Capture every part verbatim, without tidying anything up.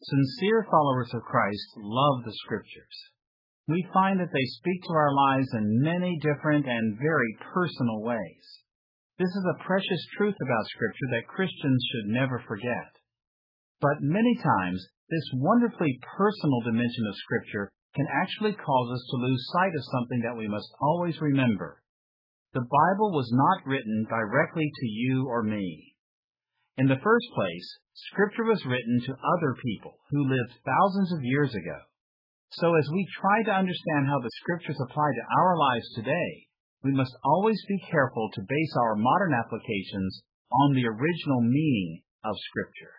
Sincere followers of Christ love the Scriptures. We find that they speak to our lives in many different and very personal ways. This is a precious truth about Scripture that Christians should never forget. But many times, this wonderfully personal dimension of Scripture can actually cause us to lose sight of something that we must always remember. The Bible was not written directly to you or me. In the first place, Scripture was written to other people who lived thousands of years ago. So as we try to understand how the Scriptures apply to our lives today, we must always be careful to base our modern applications on the original meaning of Scripture.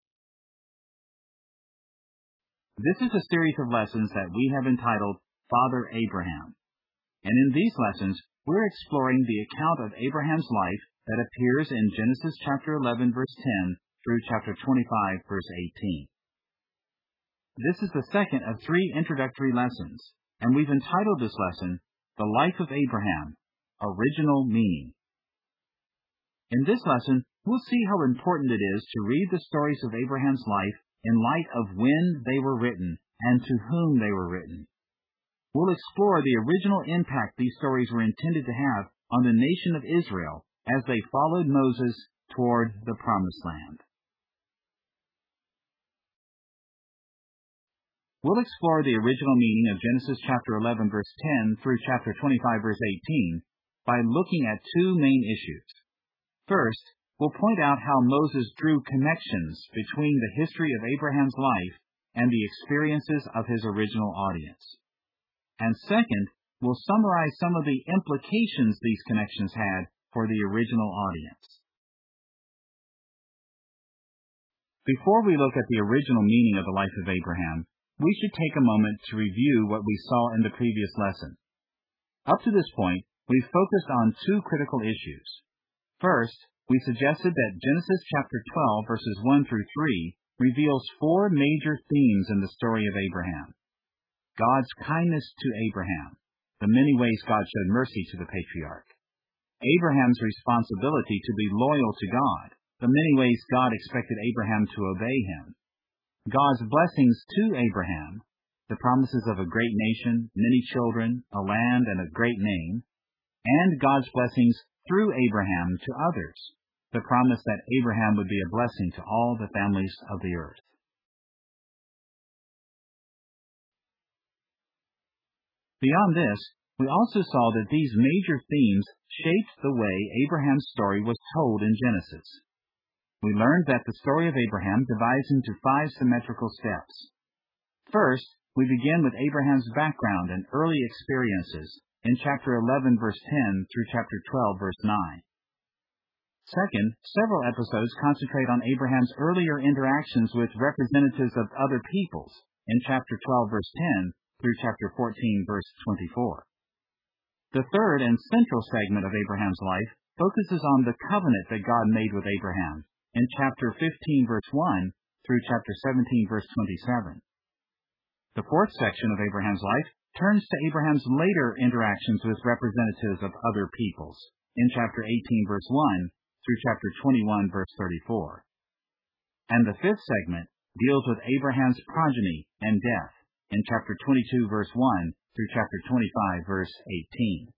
This is a series of lessons that we have entitled Father Abraham. And in these lessons, we're exploring the account of Abraham's life that appears in Genesis chapter eleven, verse ten, through chapter twenty-five, verse eighteen. This is the second of three introductory lessons, and we've entitled this lesson, The Life of Abraham, Original Meaning. In this lesson, we'll see how important it is to read the stories of Abraham's life in light of when they were written and to whom they were written. We'll explore the original impact these stories were intended to have on the nation of Israel as they followed Moses toward the Promised Land. We'll explore the original meaning of Genesis chapter eleven, verse ten through chapter twenty-five, verse eighteen by looking at two main issues. First, we'll point out how Moses drew connections between the history of Abraham's life and the experiences of his original audience. And second, we'll summarize some of the implications these connections had for the original audience. Before we look at the original meaning of the life of Abraham, we should take a moment to review what we saw in the previous lesson. Up to this point, we've focused on two critical issues. First, we suggested that Genesis chapter twelve, verses one through three, reveals four major themes in the story of Abraham. God's kindness to Abraham, the many ways God showed mercy to the patriarch. Abraham's responsibility to be loyal to God, the many ways God expected Abraham to obey him. God's blessings to Abraham, the promises of a great nation, many children, a land, and a great name. And God's blessings through Abraham to others, the promise that Abraham would be a blessing to all the families of the earth. Beyond this, we also saw that these major themes shaped the way Abraham's story was told in Genesis. We learned that the story of Abraham divides into five symmetrical steps. First, we begin with Abraham's background and early experiences in chapter eleven, verse ten through chapter twelve, verse nine. Second, several episodes concentrate on Abraham's earlier interactions with representatives of other peoples in chapter twelve, verse ten through chapter fourteen, verse twenty-four. The third and central segment of Abraham's life focuses on the covenant that God made with Abraham in chapter fifteen, verse one through chapter seventeen, verse twenty-seven. The fourth section of Abraham's life turns to Abraham's later interactions with representatives of other peoples in chapter eighteen, verse one through chapter twenty-one, verse thirty-four. And the fifth segment deals with Abraham's progeny and death in chapter twenty-two, verse one through chapter twenty-five, verse eighteen.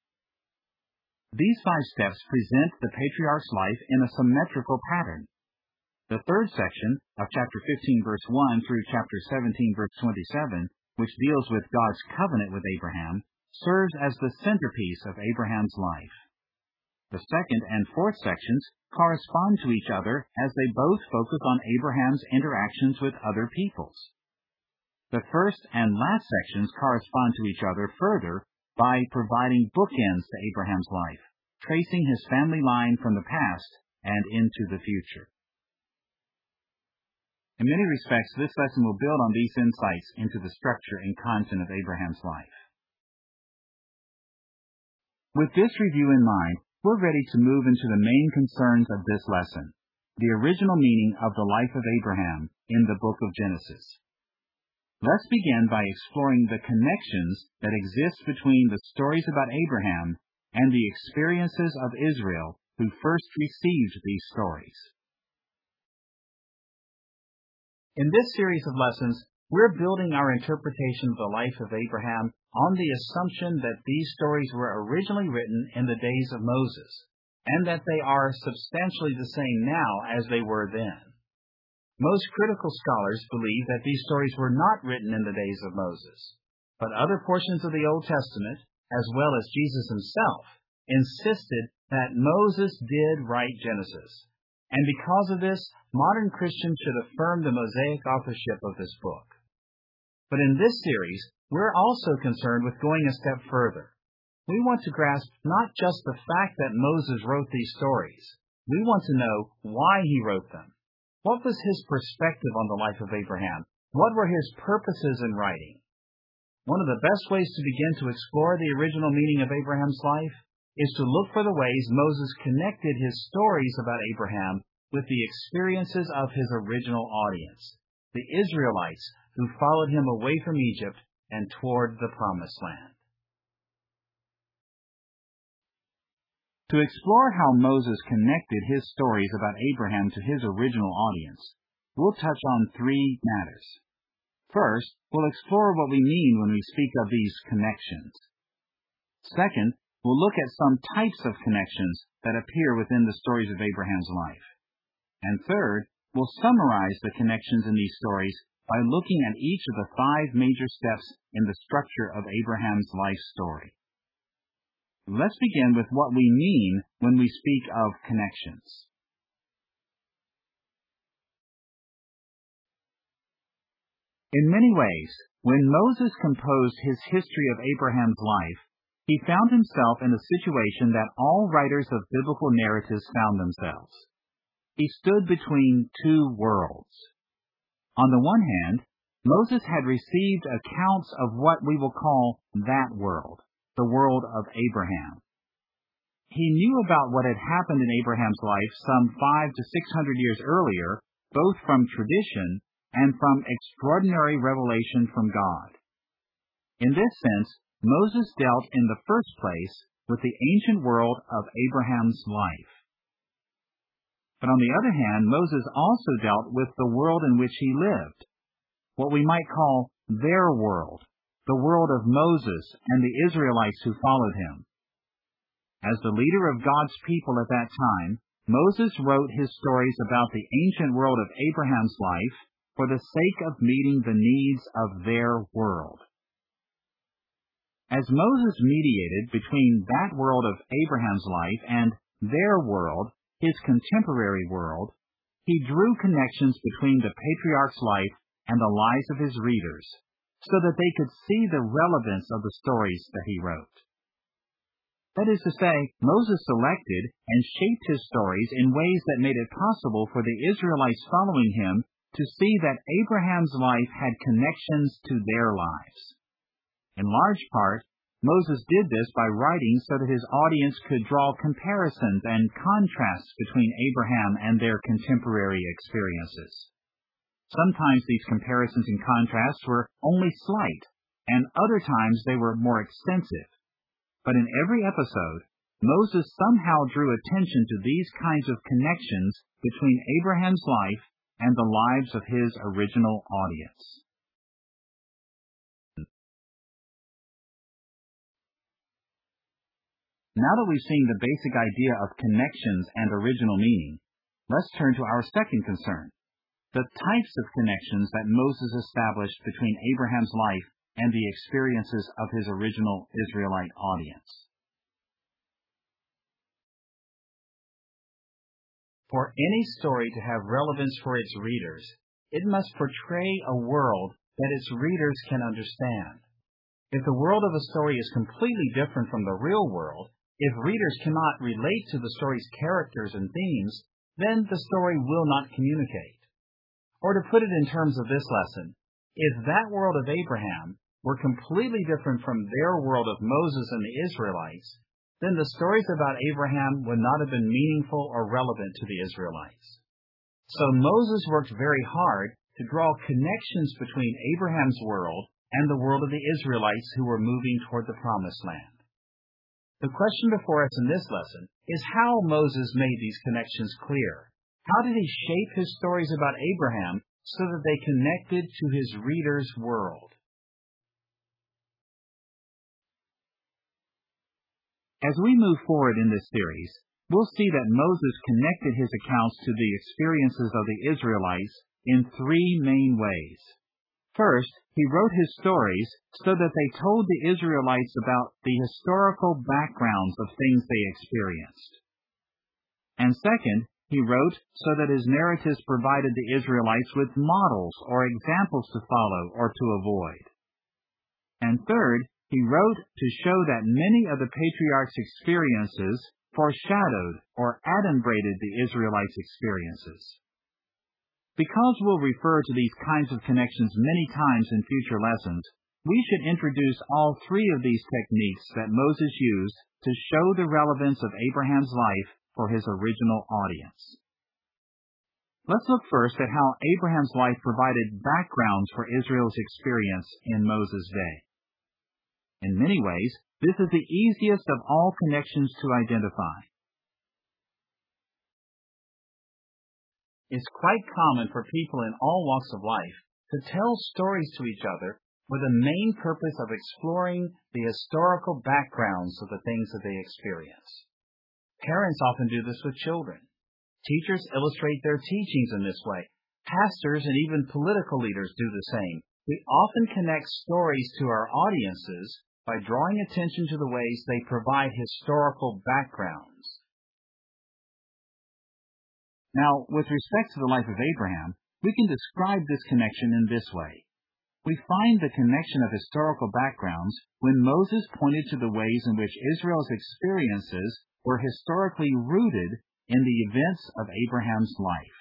These five steps present the patriarch's life in a symmetrical pattern. The third section of chapter fifteen, verse one through chapter seventeen, verse twenty-seven, which deals with God's covenant with Abraham, serves as the centerpiece of Abraham's life. The second and fourth sections correspond to each other as they both focus on Abraham's interactions with other peoples. The first and last sections correspond to each other further by providing bookends to Abraham's life, tracing his family line from the past and into the future. In many respects, this lesson will build on these insights into the structure and content of Abraham's life. With this review in mind, we're ready to move into the main concerns of this lesson, the original meaning of the life of Abraham in the book of Genesis. Let's begin by exploring the connections that exist between the stories about Abraham and the experiences of Israel who first received these stories. In this series of lessons, we're building our interpretation of the life of Abraham on the assumption that these stories were originally written in the days of Moses, and that they are substantially the same now as they were then. Most critical scholars believe that these stories were not written in the days of Moses, but other portions of the Old Testament, as well as Jesus himself, insisted that Moses did write Genesis, and because of this, modern Christians should affirm the Mosaic authorship of this book. But in this series, we're also concerned with going a step further. We want to grasp not just the fact that Moses wrote these stories. We want to know why he wrote them. What was his perspective on the life of Abraham? What were his purposes in writing? One of the best ways to begin to explore the original meaning of Abraham's life is to look for the ways Moses connected his stories about Abraham with the experiences of his original audience, the Israelites who followed him away from Egypt and toward the Promised Land. To explore how Moses connected his stories about Abraham to his original audience, we'll touch on three matters. First, we'll explore what we mean when we speak of these connections. Second, we'll look at some types of connections that appear within the stories of Abraham's life. And third, we'll summarize the connections in these stories by looking at each of the five major steps in the structure of Abraham's life story. Let's begin with what we mean when we speak of connections. In many ways, when Moses composed his history of Abraham's life, he found himself in a situation that all writers of biblical narratives found themselves. He stood between two worlds. On the one hand, Moses had received accounts of what we will call that world, the world of Abraham. He knew about what had happened in Abraham's life some five to six hundred years earlier, both from tradition and from extraordinary revelation from God. In this sense, Moses dealt in the first place with the ancient world of Abraham's life. But on the other hand, Moses also dealt with the world in which he lived, what we might call their world, the world of Moses and the Israelites who followed him. As the leader of God's people at that time, Moses wrote his stories about the ancient world of Abraham's life for the sake of meeting the needs of their world. As Moses mediated between that world of Abraham's life and their world, his contemporary world, he drew connections between the patriarch's life and the lives of his readers, so that they could see the relevance of the stories that he wrote. That is to say, Moses selected and shaped his stories in ways that made it possible for the Israelites following him to see that Abraham's life had connections to their lives. In large part, Moses did this by writing so that his audience could draw comparisons and contrasts between Abraham and their contemporary experiences. Sometimes these comparisons and contrasts were only slight, and other times they were more extensive. But in every episode, Moses somehow drew attention to these kinds of connections between Abraham's life and the lives of his original audience. Now that we've seen the basic idea of connections and original meaning, let's turn to our second concern, the types of connections that Moses established between Abraham's life and the experiences of his original Israelite audience. For any story to have relevance for its readers, it must portray a world that its readers can understand. If the world of a story is completely different from the real world, if readers cannot relate to the story's characters and themes, then the story will not communicate. Or to put it in terms of this lesson, if that world of Abraham were completely different from their world of Moses and the Israelites, then the stories about Abraham would not have been meaningful or relevant to the Israelites. So Moses worked very hard to draw connections between Abraham's world and the world of the Israelites who were moving toward the Promised Land. The question before us in this lesson is how Moses made these connections clear. How did he shape his stories about Abraham so that they connected to his reader's world. As we move forward in this series, we'll see that Moses connected his accounts to the experiences of the Israelites in three main ways. First, he wrote his stories so that they told the Israelites about the historical backgrounds of things they experienced. And second, he wrote so that his narratives provided the Israelites with models or examples to follow or to avoid. And third, he wrote to show that many of the patriarchs' experiences foreshadowed or adumbrated the Israelites' experiences. Because we'll refer to these kinds of connections many times in future lessons, we should introduce all three of these techniques that Moses used to show the relevance of Abraham's life for his original audience. Let's look first at how Abraham's life provided backgrounds for Israel's experience in Moses' day. In many ways, this is the easiest of all connections to identify. It's quite common for people in all walks of life to tell stories to each other with the main purpose of exploring the historical backgrounds of the things that they experience. Parents often do this with children. Teachers illustrate their teachings in this way. Pastors and even political leaders do the same. We often connect stories to our audiences by drawing attention to the ways they provide historical backgrounds. Now, with respect to the life of Abraham, we can describe this connection in this way. We find the connection of historical backgrounds when Moses pointed to the ways in which Israel's experiences were historically rooted in the events of Abraham's life.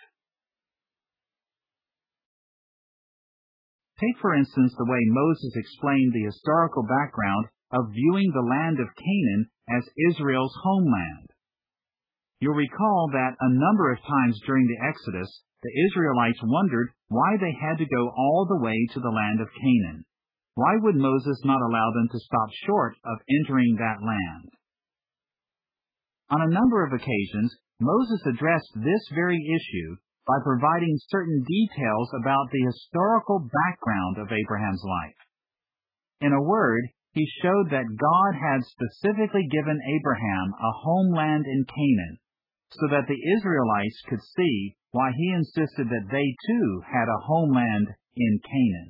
Take, for instance, the way Moses explained the historical background of viewing the land of Canaan as Israel's homeland. You'll recall that a number of times during the Exodus, the Israelites wondered why they had to go all the way to the land of Canaan. Why would Moses not allow them to stop short of entering that land? On a number of occasions, Moses addressed this very issue by providing certain details about the historical background of Abraham's life. In a word, he showed that God had specifically given Abraham a homeland in Canaan, so that the Israelites could see why he insisted that they too had a homeland in Canaan.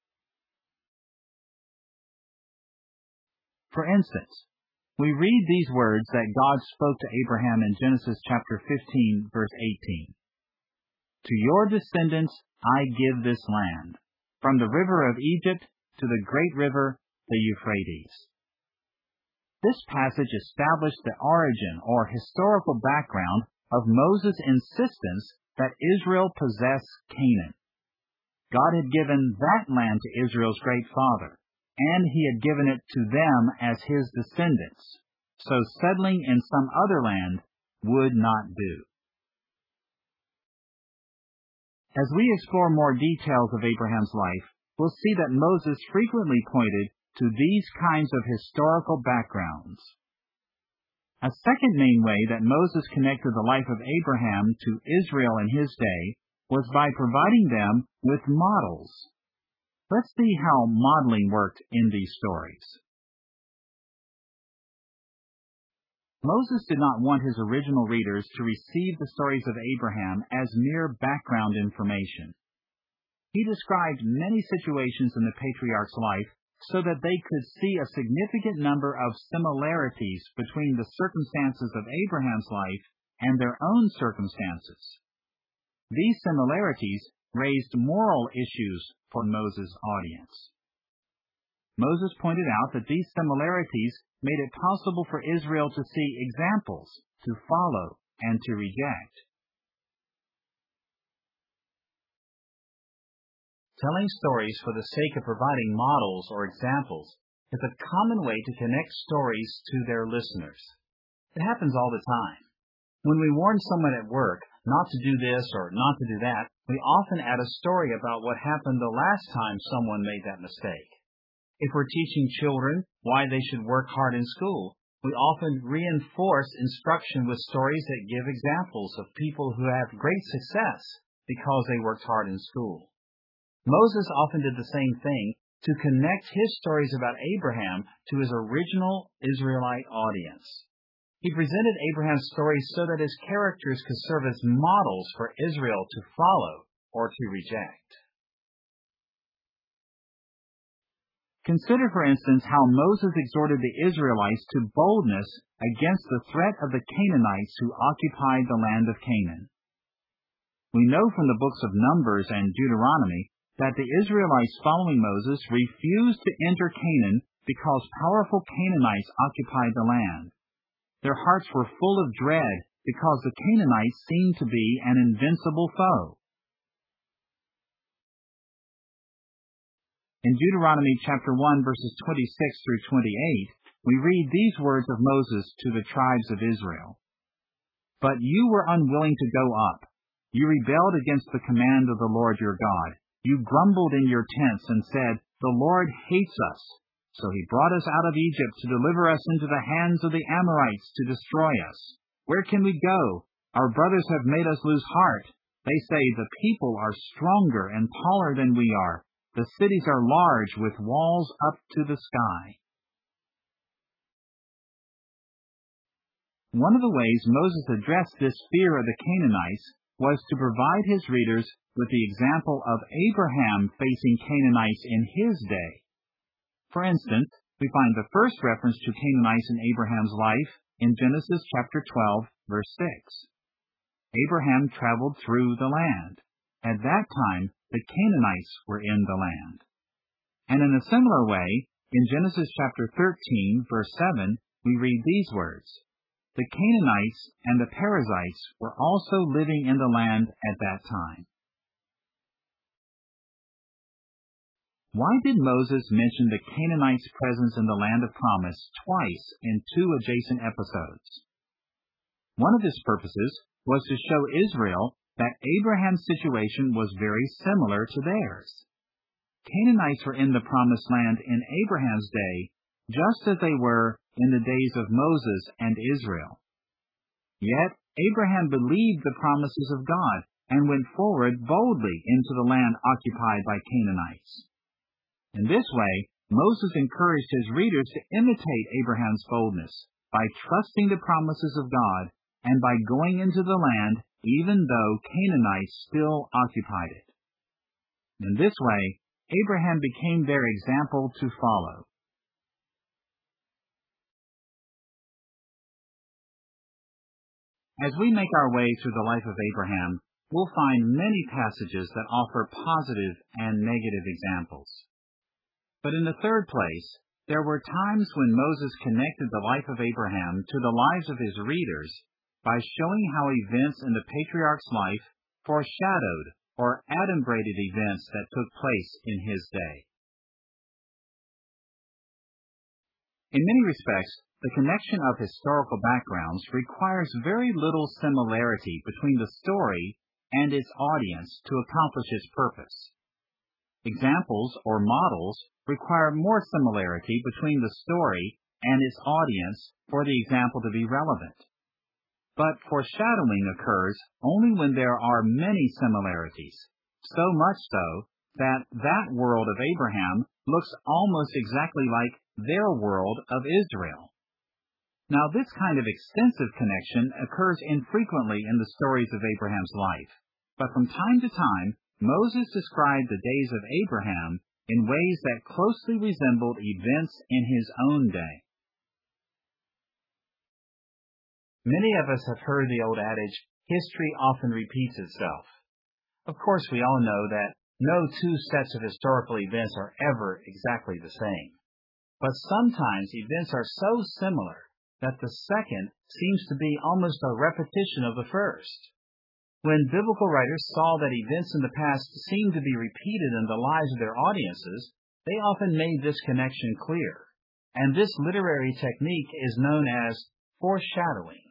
For instance, we read these words that God spoke to Abraham in Genesis chapter fifteen, verse eighteen. To your descendants I give this land, from the river of Egypt to the great river, the Euphrates. This passage established the origin or historical background of Moses' insistence that Israel possess Canaan. God had given that land to Israel's great father, and he had given it to them as his descendants, so settling in some other land would not do. As we explore more details of Abraham's life, we'll see that Moses frequently pointed to these kinds of historical backgrounds. A second main way that Moses connected the life of Abraham to Israel in his day was by providing them with models. Let's see how modeling worked in these stories. Moses did not want his original readers to receive the stories of Abraham as mere background information. He described many situations in the patriarch's life so that they could see a significant number of similarities between the circumstances of Abraham's life and their own circumstances. These similarities raised moral issues for Moses' audience. Moses pointed out that these similarities made it possible for Israel to see examples to follow and to reject. Telling stories for the sake of providing models or examples is a common way to connect stories to their listeners. It happens all the time. When we warn someone at work not to do this or not to do that, we often add a story about what happened the last time someone made that mistake. If we're teaching children why they should work hard in school, we often reinforce instruction with stories that give examples of people who have great success because they worked hard in school. Moses often did the same thing to connect his stories about Abraham to his original Israelite audience. He presented Abraham's story so that his characters could serve as models for Israel to follow or to reject. Consider, for instance, how Moses exhorted the Israelites to boldness against the threat of the Canaanites who occupied the land of Canaan. We know from the books of Numbers and Deuteronomy that the Israelites following Moses refused to enter Canaan because powerful Canaanites occupied the land. Their hearts were full of dread because the Canaanites seemed to be an invincible foe. In Deuteronomy chapter one, verses twenty-six through twenty-eight, we read these words of Moses to the tribes of Israel. But you were unwilling to go up. You rebelled against the command of the Lord your God. You grumbled in your tents and said, The Lord hates us. So he brought us out of Egypt to deliver us into the hands of the Amorites to destroy us. Where can we go? Our brothers have made us lose heart. They say, The people are stronger and taller than we are. The cities are large with walls up to the sky. One of the ways Moses addressed this fear of the Canaanites was to provide his readers with the example of Abraham facing Canaanites in his day. For instance, we find the first reference to Canaanites in Abraham's life in Genesis chapter twelve, verse six. Abraham traveled through the land. At that time, the Canaanites were in the land. And in a similar way, in Genesis chapter thirteen, verse seven, we read these words, The Canaanites and the Perizzites were also living in the land at that time. Why did Moses mention the Canaanites' presence in the land of promise twice in two adjacent episodes? One of his purposes was to show Israel that Abraham's situation was very similar to theirs. Canaanites were in the promised land in Abraham's day, just as they were in the days of Moses and Israel. Yet Abraham believed the promises of God and went forward boldly into the land occupied by Canaanites. In this way, Moses encouraged his readers to imitate Abraham's boldness by trusting the promises of God and by going into the land even though Canaanites still occupied it. In this way, Abraham became their example to follow. As we make our way through the life of Abraham, we'll find many passages that offer positive and negative examples. But in the third place, there were times when Moses connected the life of Abraham to the lives of his readers by showing how events in the patriarch's life foreshadowed or adumbrated events that took place in his day. In many respects, the connection of historical backgrounds requires very little similarity between the story and its audience to accomplish its purpose. Examples or models require more similarity between the story and its audience for the example to be relevant. But foreshadowing occurs only when there are many similarities, so much so that that world of Abraham looks almost exactly like their world of Israel. Now, this kind of extensive connection occurs infrequently in the stories of Abraham's life, but from time to time, Moses described the days of Abraham in ways that closely resembled events in his own day. Many of us have heard the old adage, history often repeats itself. Of course, we all know that no two sets of historical events are ever exactly the same. But sometimes events are so similar that the second seems to be almost a repetition of the first. When biblical writers saw that events in the past seemed to be repeated in the lives of their audiences, they often made this connection clear. And this literary technique is known as foreshadowing.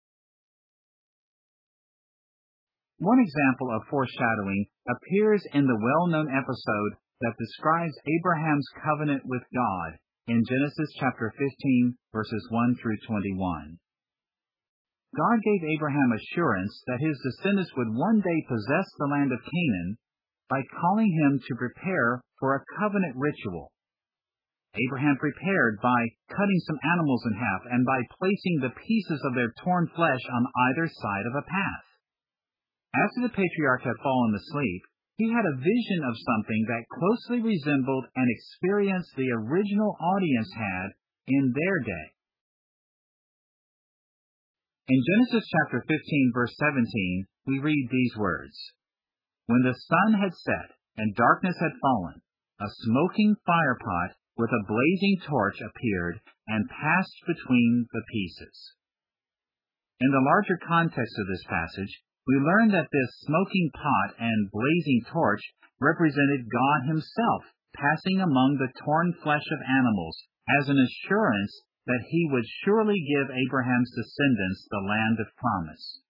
One example of foreshadowing appears in the well-known episode that describes Abraham's covenant with God in Genesis chapter fifteen, verses one through twenty-one. God gave Abraham assurance that his descendants would one day possess the land of Canaan by calling him to prepare for a covenant ritual. Abraham prepared by cutting some animals in half and by placing the pieces of their torn flesh on either side of a path. After the patriarch had fallen asleep, he had a vision of something that closely resembled an experience the original audience had in their day. In Genesis chapter fifteen, verse seventeen, we read these words, "When the sun had set and darkness had fallen, a smoking firepot with a blazing torch appeared and passed between the pieces." In the larger context of this passage, we learn that this smoking pot and blazing torch represented God himself passing among the torn flesh of animals as an assurance that he would surely give Abraham's descendants the land of promise.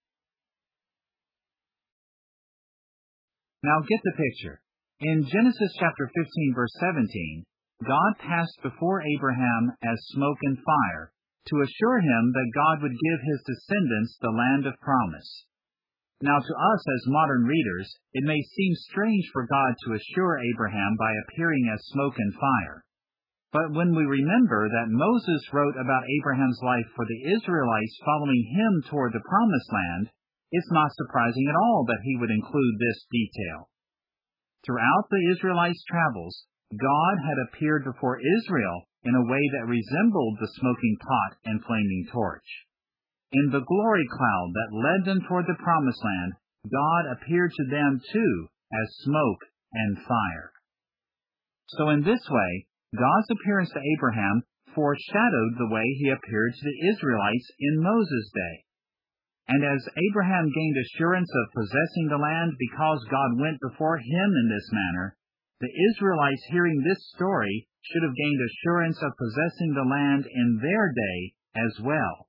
Now get the picture. In Genesis chapter fifteen, verse seventeen, God passed before Abraham as smoke and fire to assure him that God would give his descendants the land of promise. Now to us as modern readers, it may seem strange for God to assure Abraham by appearing as smoke and fire. But when we remember that Moses wrote about Abraham's life for the Israelites following him toward the promised land, it's not surprising at all that he would include this detail. Throughout the Israelites' travels, God had appeared before Israel in a way that resembled the smoking pot and flaming torch. In the glory cloud that led them toward the promised land, God appeared to them too as smoke and fire. So in this way, God's appearance to Abraham foreshadowed the way he appeared to the Israelites in Moses' day. And as Abraham gained assurance of possessing the land because God went before him in this manner, the Israelites hearing this story should have gained assurance of possessing the land in their day as well.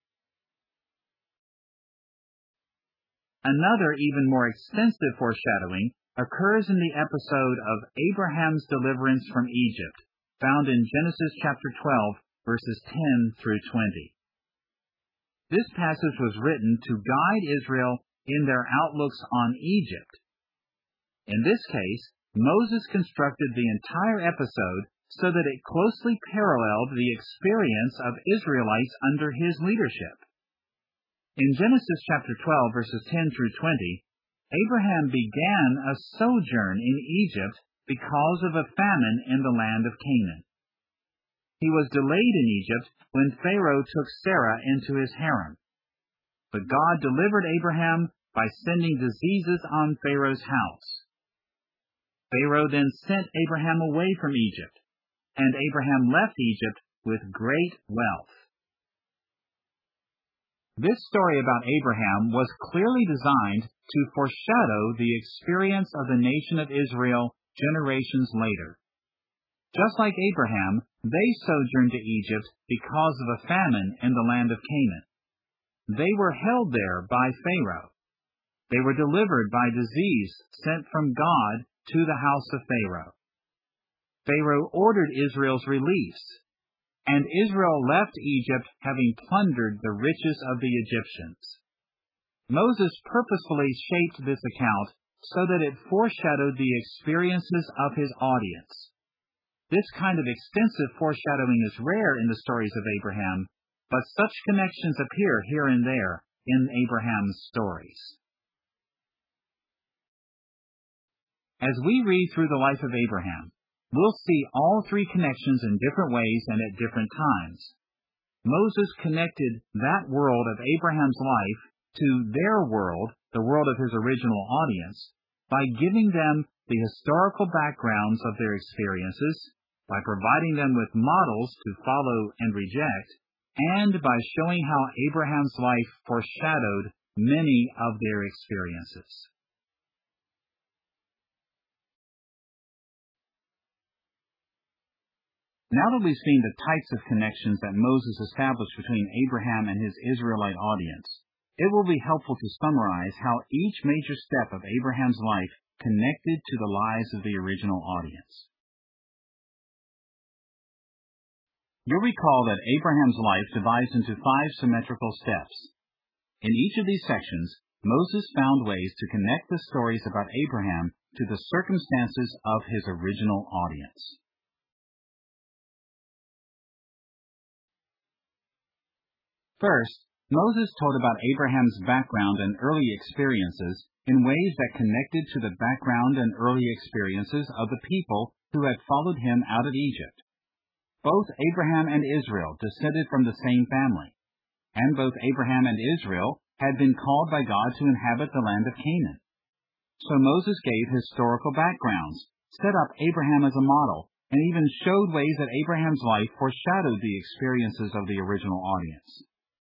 Another, even more extensive foreshadowing occurs in the episode of Abraham's deliverance from Egypt, found in Genesis chapter twelve, verses ten through twenty. This passage was written to guide Israel in their outlooks on Egypt. In this case, Moses constructed the entire episode so that it closely paralleled the experience of Israelites under his leadership. In Genesis chapter twelve, verses ten through twenty, Abraham began a sojourn in Egypt because of a famine in the land of Canaan. He was delayed in Egypt when Pharaoh took Sarah into his harem. But God delivered Abraham by sending diseases on Pharaoh's house. Pharaoh then sent Abraham away from Egypt, and Abraham left Egypt with great wealth. This story about Abraham was clearly designed to foreshadow the experience of the nation of Israel generations later. Just like Abraham, they sojourned to Egypt because of a famine in the land of Canaan. They were held there by Pharaoh. They were delivered by disease sent from God to the house of Pharaoh. Pharaoh ordered Israel's release, and Israel left Egypt having plundered the riches of the Egyptians. Moses purposefully shaped this account so that it foreshadowed the experiences of his audience. This kind of extensive foreshadowing is rare in the stories of Abraham, but such connections appear here and there in Abraham's stories. As we read through the life of Abraham, we'll see all three connections in different ways and at different times. Moses connected that world of Abraham's life to their world, the world of his original audience, by giving them the historical backgrounds of their experiences, by providing them with models to follow and reject, and by showing how Abraham's life foreshadowed many of their experiences. Now that we've seen the types of connections that Moses established between Abraham and his Israelite audience, it will be helpful to summarize how each major step of Abraham's life connected to the lives of the original audience. You'll recall that Abraham's life divides into five symmetrical steps. In each of these sections, Moses found ways to connect the stories about Abraham to the circumstances of his original audience. First, Moses told about Abraham's background and early experiences in ways that connected to the background and early experiences of the people who had followed him out of Egypt. Both Abraham and Israel descended from the same family, and both Abraham and Israel had been called by God to inhabit the land of Canaan. So Moses gave historical backgrounds, set up Abraham as a model, and even showed ways that Abraham's life foreshadowed the experiences of the original audience.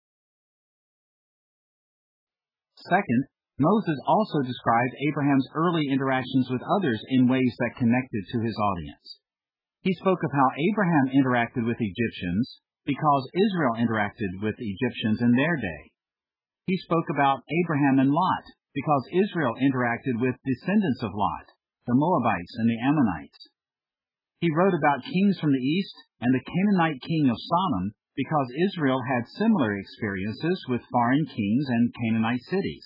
Second, Moses also described Abraham's early interactions with others in ways that connected to his audience. He spoke of how Abraham interacted with Egyptians because Israel interacted with Egyptians in their day. He spoke about Abraham and Lot because Israel interacted with descendants of Lot, the Moabites and the Ammonites. He wrote about kings from the east and the Canaanite king of Sodom because Israel had similar experiences with foreign kings and Canaanite cities.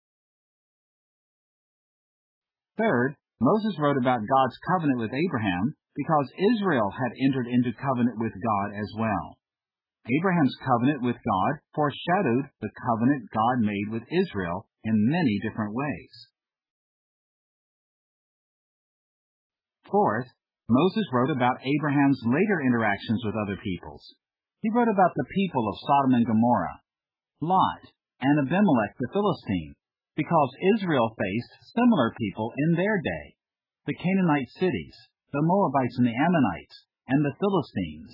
Third, Moses wrote about God's covenant with Abraham because Israel had entered into covenant with God as well. Abraham's covenant with God foreshadowed the covenant God made with Israel in many different ways. Fourth, Moses wrote about Abraham's later interactions with other peoples. He wrote about the people of Sodom and Gomorrah, Lot, and Abimelech the Philistine, because Israel faced similar people in their day, the Canaanite cities, the Moabites and the Ammonites, and the Philistines.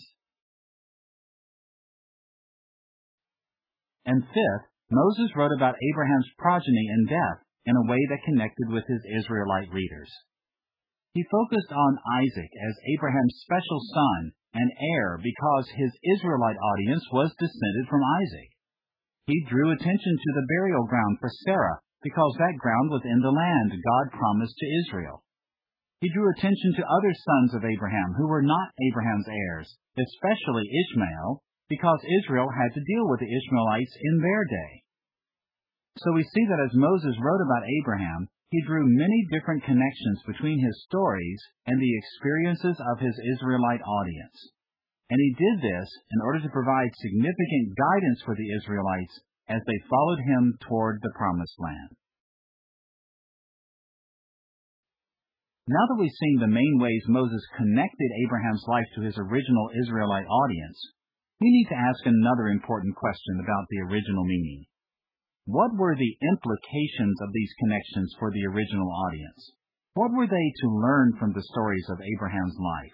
And fifth, Moses wrote about Abraham's progeny and death in a way that connected with his Israelite readers. He focused on Isaac as Abraham's special son and heir because his Israelite audience was descended from Isaac. He drew attention to the burial ground for Sarah because that ground was in the land God promised to Israel. He drew attention to other sons of Abraham who were not Abraham's heirs, especially Ishmael, because Israel had to deal with the Ishmaelites in their day. So we see that as Moses wrote about Abraham, he drew many different connections between his stories and the experiences of his Israelite audience. And he did this in order to provide significant guidance for the Israelites as they followed him toward the Promised Land. Now that we've seen the main ways Moses connected Abraham's life to his original Israelite audience, we need to ask another important question about the original meaning. What were the implications of these connections for the original audience? What were they to learn from the stories of Abraham's life?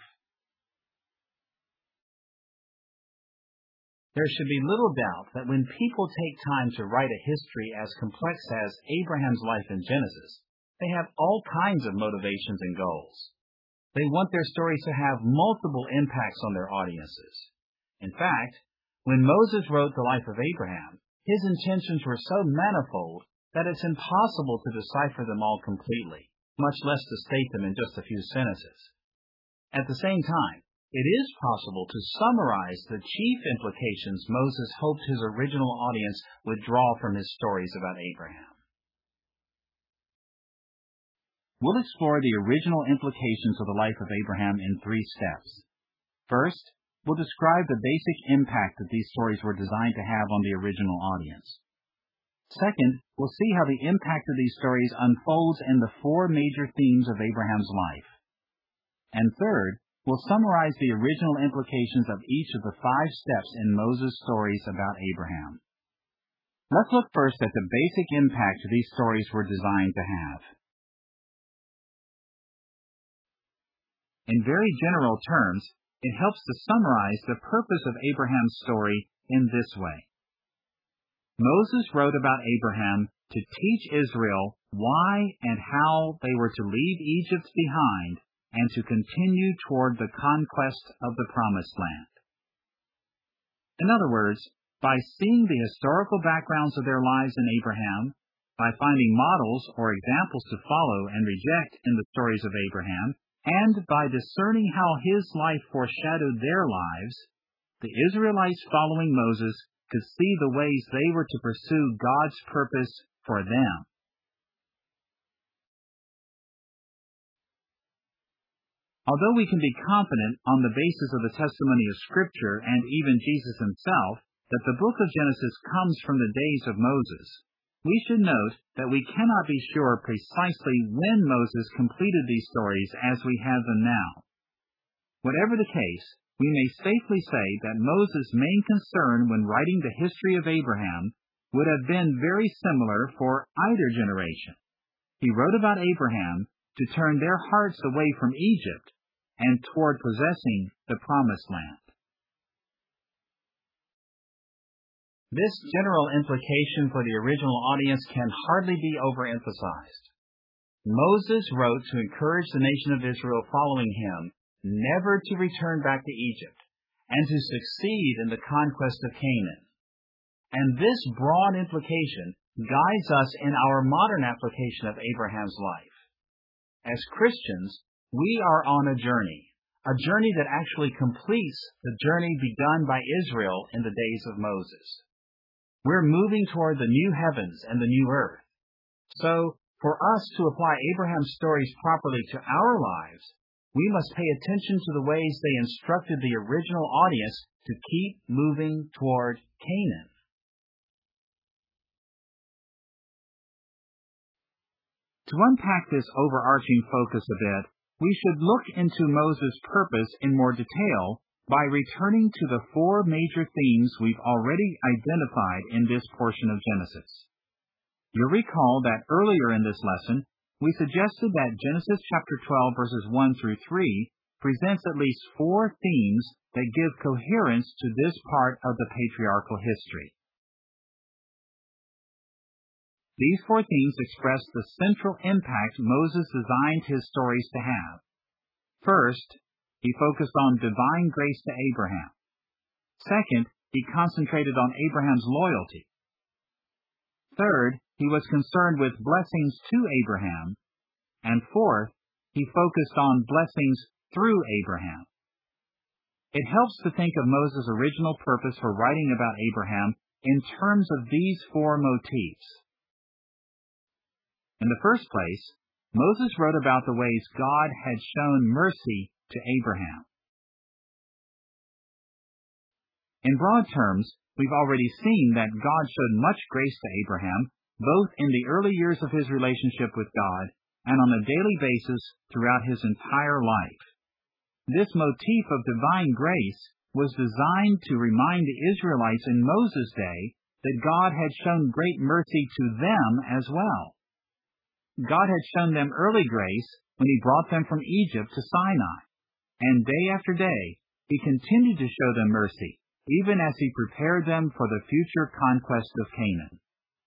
There should be little doubt that when people take time to write a history as complex as Abraham's life in Genesis, they have all kinds of motivations and goals. They want their stories to have multiple impacts on their audiences. In fact, when Moses wrote the life of Abraham, his intentions were so manifold that it's impossible to decipher them all completely, much less to state them in just a few sentences. At the same time, it is possible to summarize the chief implications Moses hoped his original audience would draw from his stories about Abraham. We'll explore the original implications of the life of Abraham in three steps. First, we'll describe the basic impact that these stories were designed to have on the original audience. Second, we'll see how the impact of these stories unfolds in the four major themes of Abraham's life. And third, we'll summarize the original implications of each of the five steps in Moses' stories about Abraham. Let's look first at the basic impact these stories were designed to have. In very general terms, it helps to summarize the purpose of Abraham's story in this way. Moses wrote about Abraham to teach Israel why and how they were to leave Egypt behind and to continue toward the conquest of the Promised Land. In other words, by seeing the historical backgrounds of their lives in Abraham, by finding models or examples to follow and reject in the stories of Abraham, and by discerning how his life foreshadowed their lives, the Israelites following Moses could see the ways they were to pursue God's purpose for them. Although we can be confident on the basis of the testimony of Scripture and even Jesus himself that the book of Genesis comes from the days of Moses, we should note that we cannot be sure precisely when Moses completed these stories as we have them now. Whatever the case, we may safely say that Moses' main concern when writing the history of Abraham would have been very similar for either generation. He wrote about Abraham to turn their hearts away from Egypt and toward possessing the Promised Land. This general implication for the original audience can hardly be overemphasized. Moses wrote to encourage the nation of Israel following him never to return back to Egypt and to succeed in the conquest of Canaan. And this broad implication guides us in our modern application of Abraham's life. As Christians, we are on a journey, a journey that actually completes the journey begun by Israel in the days of Moses. We're moving toward the new heavens and the new earth. So, for us to apply Abraham's stories properly to our lives, we must pay attention to the ways they instructed the original audience to keep moving toward Canaan. To unpack this overarching focus a bit, we should look into Moses' purpose in more detail by returning to the four major themes we've already identified in this portion of Genesis. You'll recall that earlier in this lesson, we suggested that Genesis chapter twelve verses one through three presents at least four themes that give coherence to this part of the patriarchal history. These four themes express the central impact Moses designed his stories to have. First, he focused on divine grace to Abraham. Second, he concentrated on Abraham's loyalty. Third, he was concerned with blessings to Abraham. And fourth, he focused on blessings through Abraham. It helps to think of Moses' original purpose for writing about Abraham in terms of these four motifs. In the first place, Moses wrote about the ways God had shown mercy to Abraham. In broad terms, we've already seen that God showed much grace to Abraham, both in the early years of his relationship with God and on a daily basis throughout his entire life. This motif of divine grace was designed to remind the Israelites in Moses' day that God had shown great mercy to them as well. God had shown them early grace when he brought them from Egypt to Sinai, and day after day he continued to show them mercy, even as he prepared them for the future conquest of Canaan.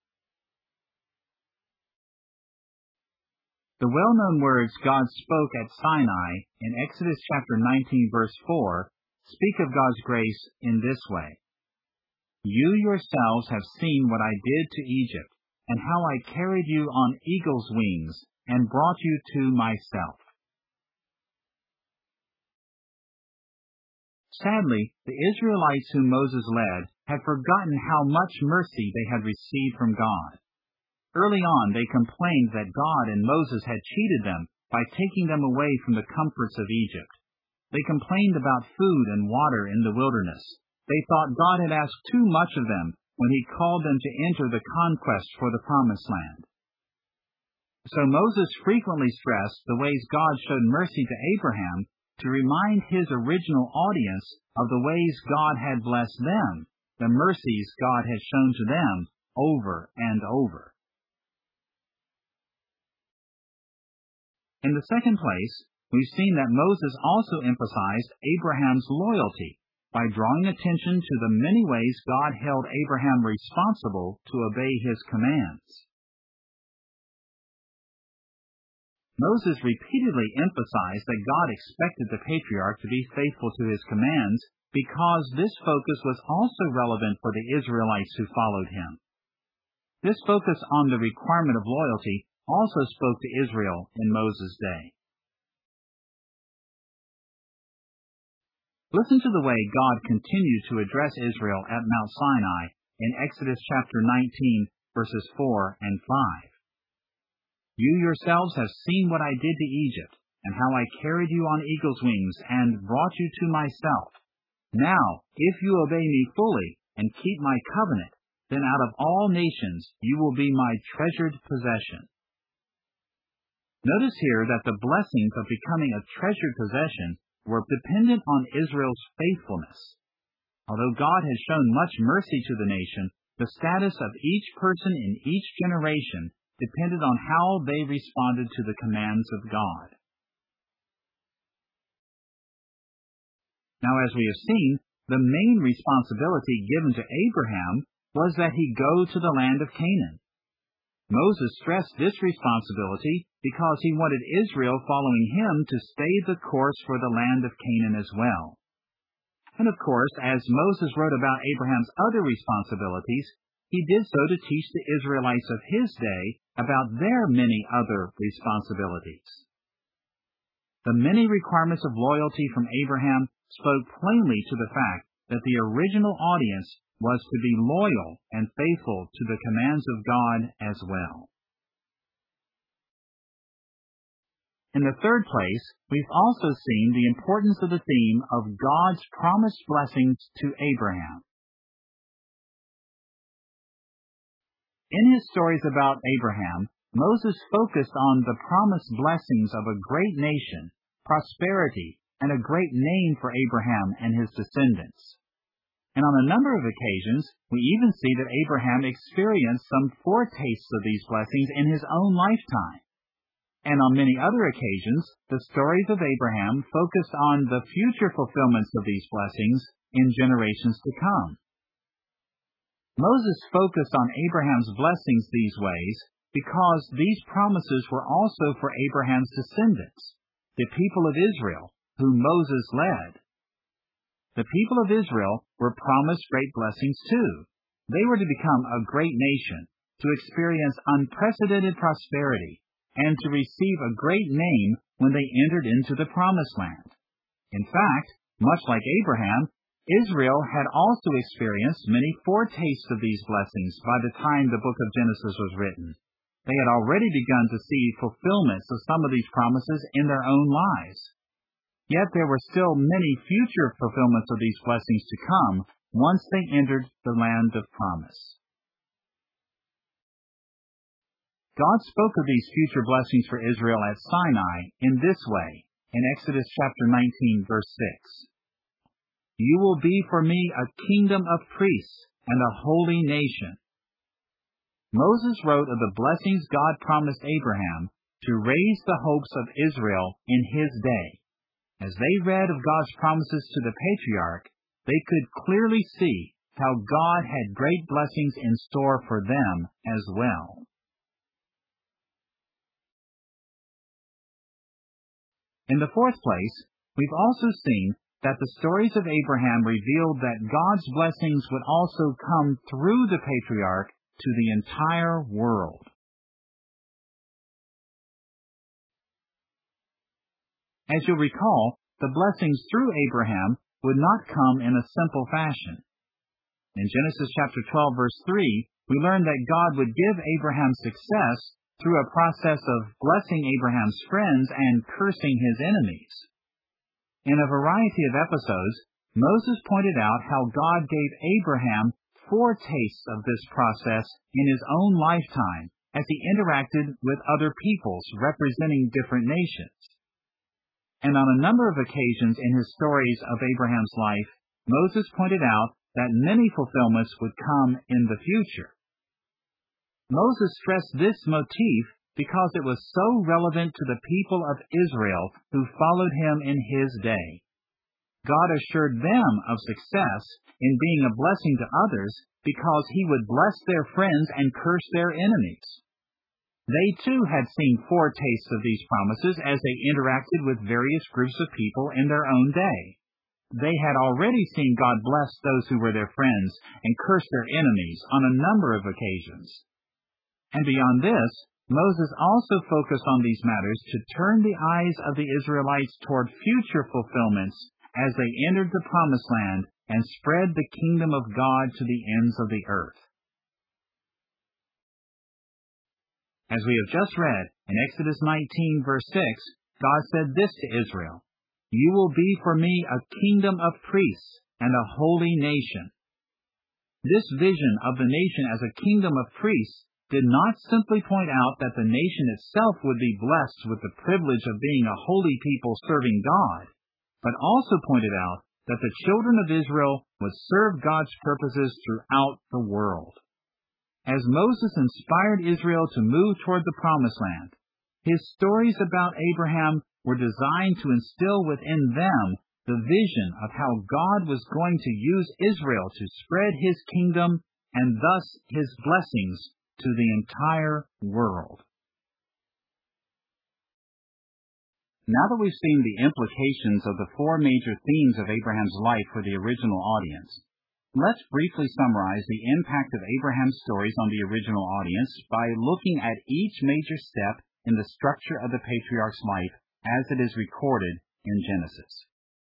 The well-known words God spoke at Sinai in Exodus chapter nineteen verse four speak of God's grace in this way. You yourselves have seen what I did to Egypt, and how I carried you on eagle's wings and brought you to myself. Sadly, the Israelites whom Moses led had forgotten how much mercy they had received from God. Early on, they complained that God and Moses had cheated them by taking them away from the comforts of Egypt. They complained about food and water in the wilderness. They thought God had asked too much of them when he called them to enter the conquest for the Promised Land. So Moses frequently stressed the ways God showed mercy to Abraham to remind his original audience of the ways God had blessed them, the mercies God had shown to them over and over. In the second place, we've seen that Moses also emphasized Abraham's loyalty by drawing attention to the many ways God held Abraham responsible to obey his commands. Moses repeatedly emphasized that God expected the patriarch to be faithful to his commands because this focus was also relevant for the Israelites who followed him. This focus on the requirement of loyalty also spoke to Israel in Moses' day. Listen to the way God continued to address Israel at Mount Sinai in Exodus chapter nineteen, verses four and five. You yourselves have seen what I did to Egypt, and how I carried you on eagle's wings and brought you to myself. Now, if you obey me fully and keep my covenant, then out of all nations you will be my treasured possession. Notice here that the blessings of becoming a treasured possession were dependent on Israel's faithfulness. Although God has shown much mercy to the nation, the status of each person in each generation depended on how they responded to the commands of God. Now, as we have seen, the main responsibility given to Abraham was that he go to the land of Canaan. Moses stressed this responsibility because he wanted Israel following him to stay the course for the land of Canaan as well. And of course, as Moses wrote about Abraham's other responsibilities, he did so to teach the Israelites of his day about their many other responsibilities. The many requirements of loyalty from Abraham spoke plainly to the fact that the original audience was to be loyal and faithful to the commands of God as well. In the third place, we've also seen the importance of the theme of God's promised blessings to Abraham. In his stories about Abraham, Moses focused on the promised blessings of a great nation, prosperity, and a great name for Abraham and his descendants. And on a number of occasions, we even see that Abraham experienced some foretastes of these blessings in his own lifetime. And on many other occasions, the stories of Abraham focused on the future fulfillments of these blessings in generations to come. Moses focused on Abraham's blessings these ways because these promises were also for Abraham's descendants, the people of Israel, whom Moses led. The people of Israel were promised great blessings too. They were to become a great nation, to experience unprecedented prosperity, and to receive a great name when they entered into the Promised Land. In fact, much like Abraham, Israel had also experienced many foretastes of these blessings by the time the book of Genesis was written. They had already begun to see fulfillments of some of these promises in their own lives. Yet there were still many future fulfillments of these blessings to come once they entered the land of promise. God spoke of these future blessings for Israel at Sinai in this way, in Exodus chapter nineteen, verse six. You will be for me a kingdom of priests and a holy nation. Moses wrote of the blessings God promised Abraham to raise the hopes of Israel in his day. As they read of God's promises to the patriarch, they could clearly see how God had great blessings in store for them as well. In the fourth place, we've also seen that the stories of Abraham revealed that God's blessings would also come through the patriarch to the entire world. As you'll recall, the blessings through Abraham would not come in a simple fashion. In Genesis chapter twelve, verse three, we learn that God would give Abraham success through a process of blessing Abraham's friends and cursing his enemies. In a variety of episodes, Moses pointed out how God gave Abraham foretastes of this process in his own lifetime as he interacted with other peoples representing different nations. And on a number of occasions in his stories of Abraham's life, Moses pointed out that many fulfillments would come in the future. Moses stressed this motif because it was so relevant to the people of Israel who followed him in his day. God assured them of success in being a blessing to others because he would bless their friends and curse their enemies. They too had seen foretastes of these promises as they interacted with various groups of people in their own day. They had already seen God bless those who were their friends and curse their enemies on a number of occasions. And beyond this, Moses also focused on these matters to turn the eyes of the Israelites toward future fulfillments as they entered the Promised Land and spread the kingdom of God to the ends of the earth. As we have just read, in Exodus nineteen, verse six, God said this to Israel, "You will be for me a kingdom of priests and a holy nation." This vision of the nation as a kingdom of priests did not simply point out that the nation itself would be blessed with the privilege of being a holy people serving God, but also pointed out that the children of Israel would serve God's purposes throughout the world. As Moses inspired Israel to move toward the Promised Land, his stories about Abraham were designed to instill within them the vision of how God was going to use Israel to spread his kingdom and thus his blessings to the entire world. Now that we've seen the implications of the four major themes of Abraham's life for the original audience, let's briefly summarize the impact of Abraham's stories on the original audience by looking at each major step in the structure of the patriarch's life as it is recorded in Genesis.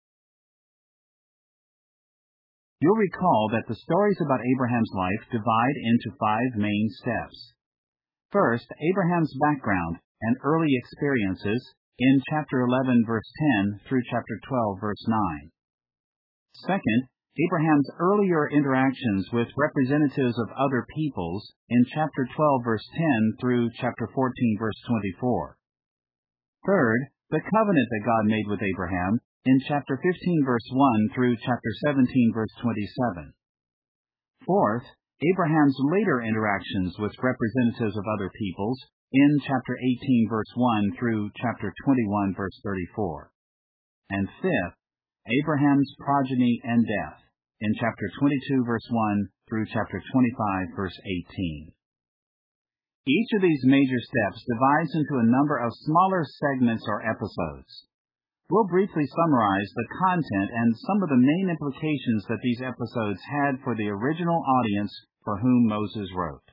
You'll recall that the stories about Abraham's life divide into five main steps. First, Abraham's background and early experiences in chapter eleven, verse ten through chapter twelve, verse nine. Second, Abraham's earlier interactions with representatives of other peoples in chapter twelve, verse ten through chapter fourteen, verse twenty-four. Third, the covenant that God made with Abraham in chapter fifteen, verse one through chapter seventeen, verse twenty-seven. Fourth, Abraham's later interactions with representatives of other peoples in chapter eighteen, verse one through chapter twenty-one, verse thirty-four. And fifth, Abraham's progeny and death in chapter twenty-two, verse one through chapter twenty-five, verse eighteen. Each of these major steps divides into a number of smaller segments or episodes. We'll briefly summarize the content and some of the main implications that these episodes had for the original audience for whom Moses wrote.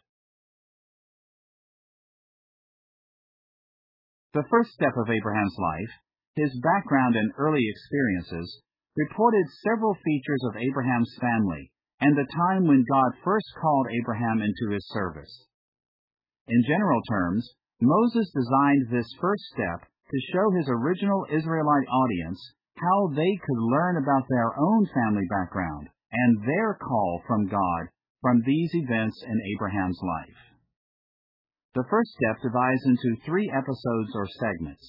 The first step of Abraham's life, his background and early experiences, reported several features of Abraham's family and the time when God first called Abraham into his service. In general terms, Moses designed this first step to show his original Israelite audience how they could learn about their own family background and their call from God from these events in Abraham's life. The first step divides into three episodes or segments.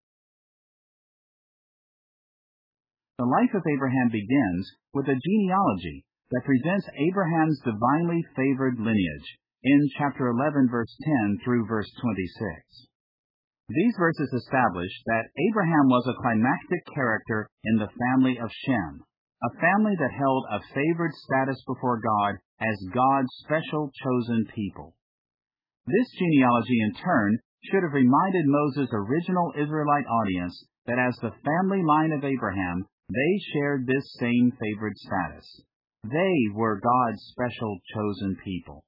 The life of Abraham begins with a genealogy that presents Abraham's divinely favored lineage in chapter eleven, verse ten through verse twenty-six. These verses establish that Abraham was a climactic character in the family of Shem, a family that held a favored status before God as God's special chosen people. This genealogy, in turn, should have reminded Moses' original Israelite audience that as the family line of Abraham, they shared this same favored status. They were God's special chosen people.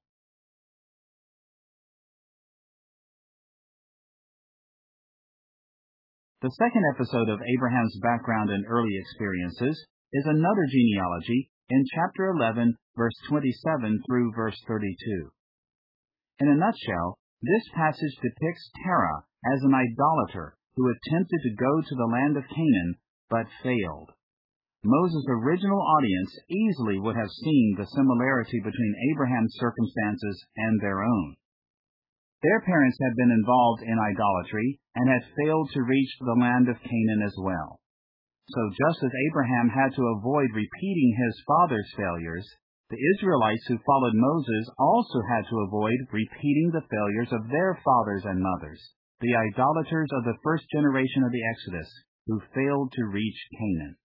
The second episode of Abraham's background and early experiences is another genealogy in chapter eleven, verse twenty-seven through verse thirty-two. In a nutshell, this passage depicts Terah as an idolater who attempted to go to the land of Canaan, but failed. Moses' original audience easily would have seen the similarity between Abraham's circumstances and their own. Their parents had been involved in idolatry and had failed to reach the land of Canaan as well. So just as Abraham had to avoid repeating his father's failures, the Israelites who followed Moses also had to avoid repeating the failures of their fathers and mothers, the idolaters of the first generation of the Exodus, who failed to reach Canaan.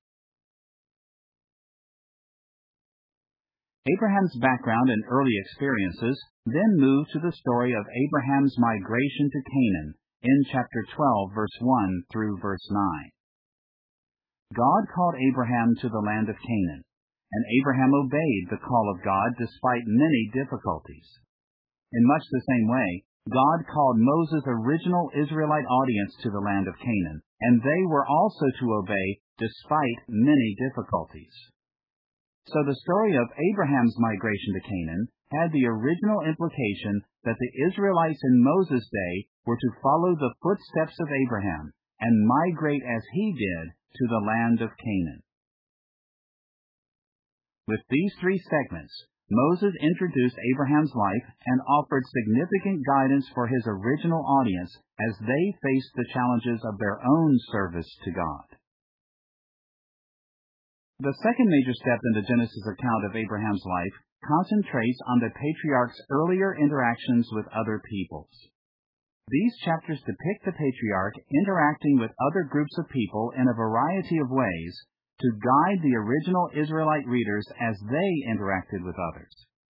Abraham's background and early experiences then move to the story of Abraham's migration to Canaan in chapter twelve, verse one through verse nine. God called Abraham to the land of Canaan, and Abraham obeyed the call of God despite many difficulties. In much the same way, God called Moses' original Israelite audience to the land of Canaan, and they were also to obey despite many difficulties. So the story of Abraham's migration to Canaan had the original implication that the Israelites in Moses' day were to follow the footsteps of Abraham and migrate as he did to the land of Canaan. With these three segments, Moses introduced Abraham's life and offered significant guidance for his original audience as they faced the challenges of their own service to God. The second major step in the Genesis account of Abraham's life concentrates on the patriarch's earlier interactions with other peoples. These chapters depict the patriarch interacting with other groups of people in a variety of ways to guide the original Israelite readers as they interacted with others.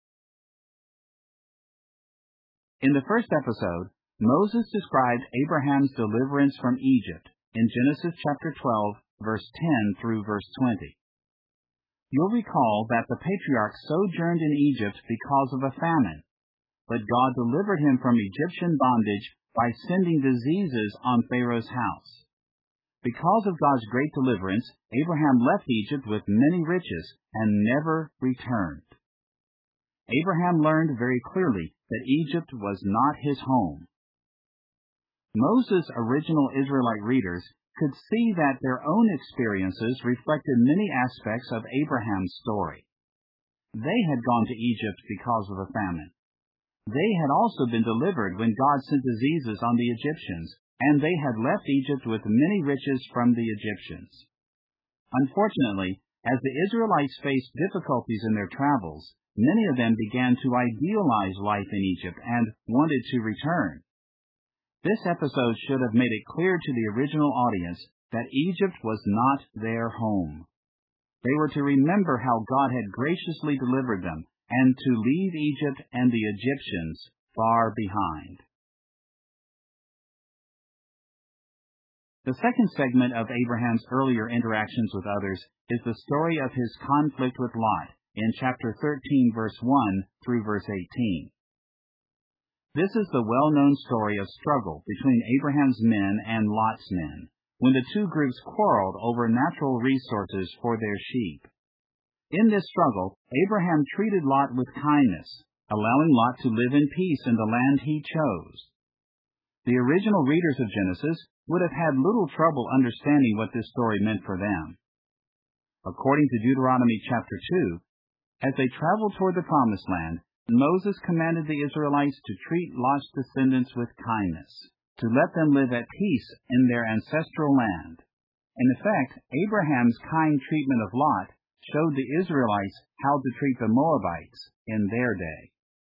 In the first episode, Moses described Abraham's deliverance from Egypt in Genesis chapter twelve, verse ten through verse twenty. You'll recall that the patriarch sojourned in Egypt because of a famine, but God delivered him from Egyptian bondage by sending diseases on Pharaoh's house. Because of God's great deliverance, Abraham left Egypt with many riches and never returned. Abraham learned very clearly that Egypt was not his home. Moses' original Israelite readers could see that their own experiences reflected many aspects of Abraham's story. They had gone to Egypt because of a famine. They had also been delivered when God sent diseases on the Egyptians, and they had left Egypt with many riches from the Egyptians. Unfortunately, as the Israelites faced difficulties in their travels, many of them began to idealize life in Egypt and wanted to return. This episode should have made it clear to the original audience that Egypt was not their home. They were to remember how God had graciously delivered them and to leave Egypt and the Egyptians far behind. The second segment of Abraham's earlier interactions with others is the story of his conflict with Lot in chapter thirteen, verse one through verse eighteen. This is the well-known story of struggle between Abraham's men and Lot's men, when the two groups quarreled over natural resources for their sheep. In this struggle, Abraham treated Lot with kindness, allowing Lot to live in peace in the land he chose. The original readers of Genesis would have had little trouble understanding what this story meant for them. According to Deuteronomy chapter two, as they traveled toward the Promised Land, Moses commanded the Israelites to treat Lot's descendants with kindness, to let them live at peace in their ancestral land. In effect, Abraham's kind treatment of Lot showed the Israelites how to treat the Moabites in their day.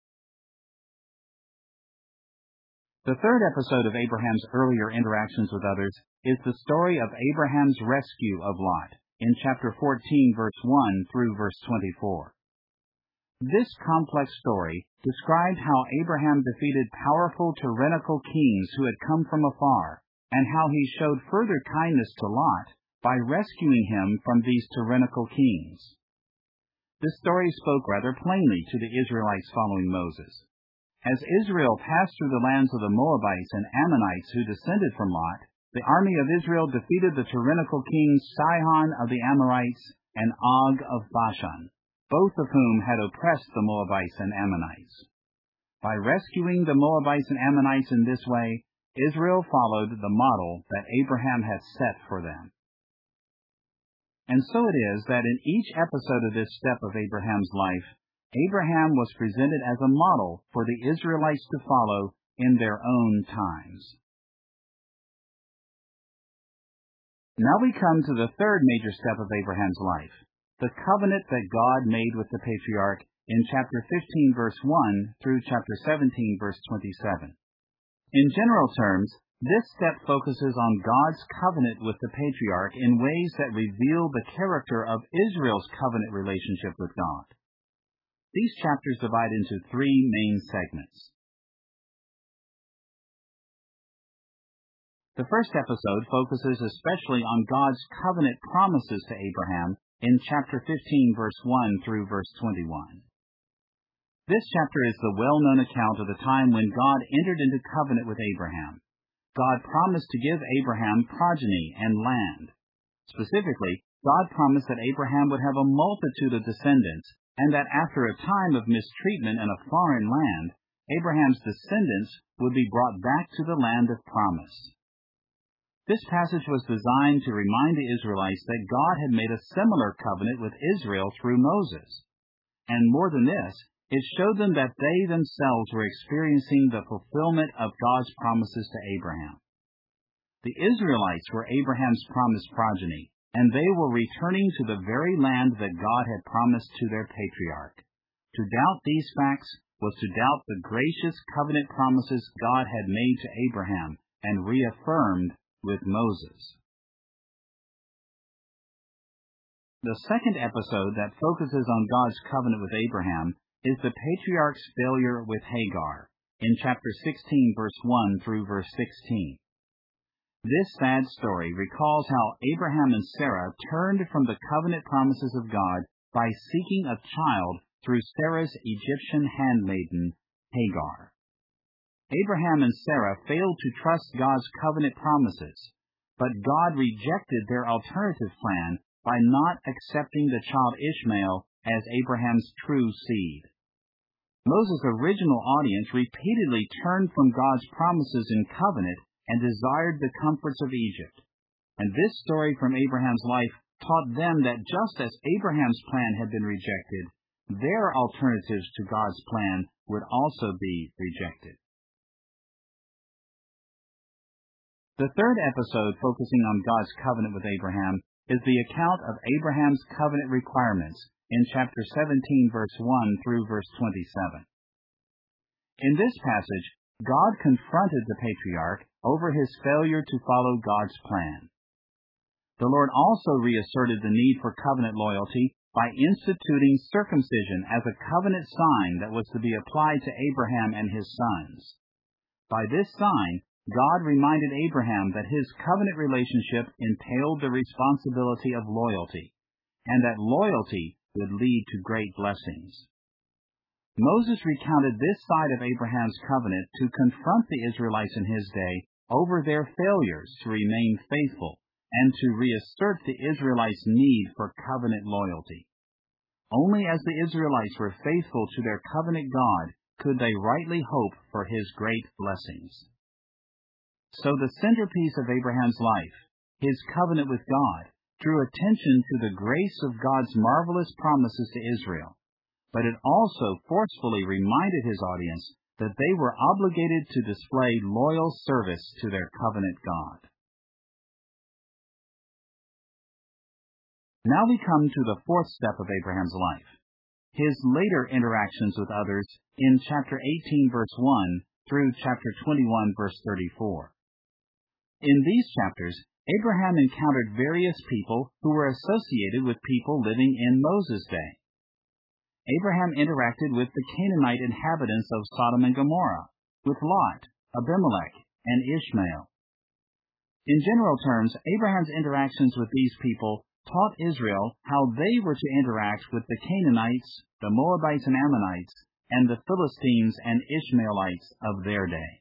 The third episode of Abraham's earlier interactions with others is the story of Abraham's rescue of Lot in chapter fourteen, verse one through verse twenty-four. This complex story described how Abraham defeated powerful tyrannical kings who had come from afar, and how he showed further kindness to Lot by rescuing him from these tyrannical kings. This story spoke rather plainly to the Israelites following Moses. As Israel passed through the lands of the Moabites and Ammonites who descended from Lot, the army of Israel defeated the tyrannical kings Sihon of the Amorites and Og of Bashan, both of whom had oppressed the Moabites and Ammonites. By rescuing the Moabites and Ammonites in this way, Israel followed the model that Abraham had set for them. And so it is that in each episode of this step of Abraham's life, Abraham was presented as a model for the Israelites to follow in their own times. Now we come to the third major step of Abraham's life, the covenant that God made with the patriarch in chapter fifteen, verse one through chapter seventeen, verse twenty-seven. In general terms, this step focuses on God's covenant with the patriarch in ways that reveal the character of Israel's covenant relationship with God. These chapters divide into three main segments. The first episode focuses especially on God's covenant promises to Abraham in chapter fifteen, verse one through verse twenty-one. This chapter is the well-known account of the time when God entered into covenant with Abraham. God promised to give Abraham progeny and land. Specifically, God promised that Abraham would have a multitude of descendants, and that after a time of mistreatment in a foreign land, Abraham's descendants would be brought back to the land of promise. This passage was designed to remind the Israelites that God had made a similar covenant with Israel through Moses. And more than this, it showed them that they themselves were experiencing the fulfillment of God's promises to Abraham. The Israelites were Abraham's promised progeny, and they were returning to the very land that God had promised to their patriarch. To doubt these facts was to doubt the gracious covenant promises God had made to Abraham and reaffirmed with Moses. The second episode that focuses on God's covenant with Abraham is the patriarch's failure with Hagar, in chapter sixteen, verse one through verse sixteen. This sad story recalls how Abraham and Sarah turned from the covenant promises of God by seeking a child through Sarah's Egyptian handmaiden, Hagar. Abraham and Sarah failed to trust God's covenant promises, but God rejected their alternative plan by not accepting the child Ishmael as Abraham's true seed. Moses' original audience repeatedly turned from God's promises in covenant and desired the comforts of Egypt. And this story from Abraham's life taught them that just as Abraham's plan had been rejected, their alternatives to God's plan would also be rejected. The third episode focusing on God's covenant with Abraham is the account of Abraham's covenant requirements in chapter seventeen, verse one through verse twenty-seven. In this passage, God confronted the patriarch over his failure to follow God's plan. The Lord also reasserted the need for covenant loyalty by instituting circumcision as a covenant sign that was to be applied to Abraham and his sons. By this sign, God reminded Abraham that his covenant relationship entailed the responsibility of loyalty, and that loyalty would lead to great blessings. Moses recounted this side of Abraham's covenant to confront the Israelites in his day over their failures to remain faithful and to reassert the Israelites' need for covenant loyalty. Only as the Israelites were faithful to their covenant God could they rightly hope for his great blessings. So the centerpiece of Abraham's life, his covenant with God, drew attention to the grace of God's marvelous promises to Israel, but it also forcefully reminded his audience that they were obligated to display loyal service to their covenant God. Now we come to the fourth step of Abraham's life, his later interactions with others in chapter eighteen, verse one through chapter twenty-one, verse thirty-four. In these chapters, Abraham encountered various people who were associated with people living in Moses' day. Abraham interacted with the Canaanite inhabitants of Sodom and Gomorrah, with Lot, Abimelech, and Ishmael. In general terms, Abraham's interactions with these people taught Israel how they were to interact with the Canaanites, the Moabites and Ammonites, and the Philistines and Ishmaelites of their day.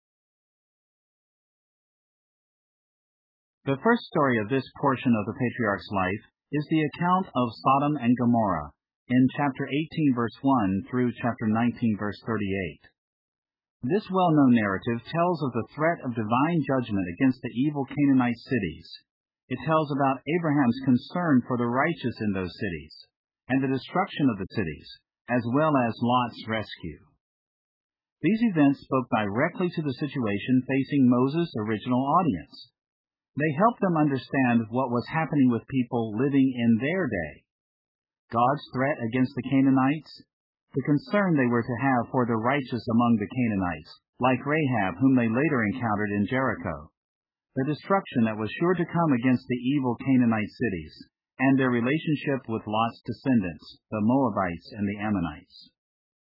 The first story of this portion of the patriarch's life is the account of Sodom and Gomorrah in chapter eighteen, verse one through chapter nineteen, verse thirty-eight. This well-known narrative tells of the threat of divine judgment against the evil Canaanite cities. It tells about Abraham's concern for the righteous in those cities, and the destruction of the cities, as well as Lot's rescue. These events spoke directly to the situation facing Moses' original audience. They helped them understand what was happening with people living in their day. God's threat against the Canaanites, the concern they were to have for the righteous among the Canaanites, like Rahab, whom they later encountered in Jericho, the destruction that was sure to come against the evil Canaanite cities, and their relationship with Lot's descendants, the Moabites and the Ammonites.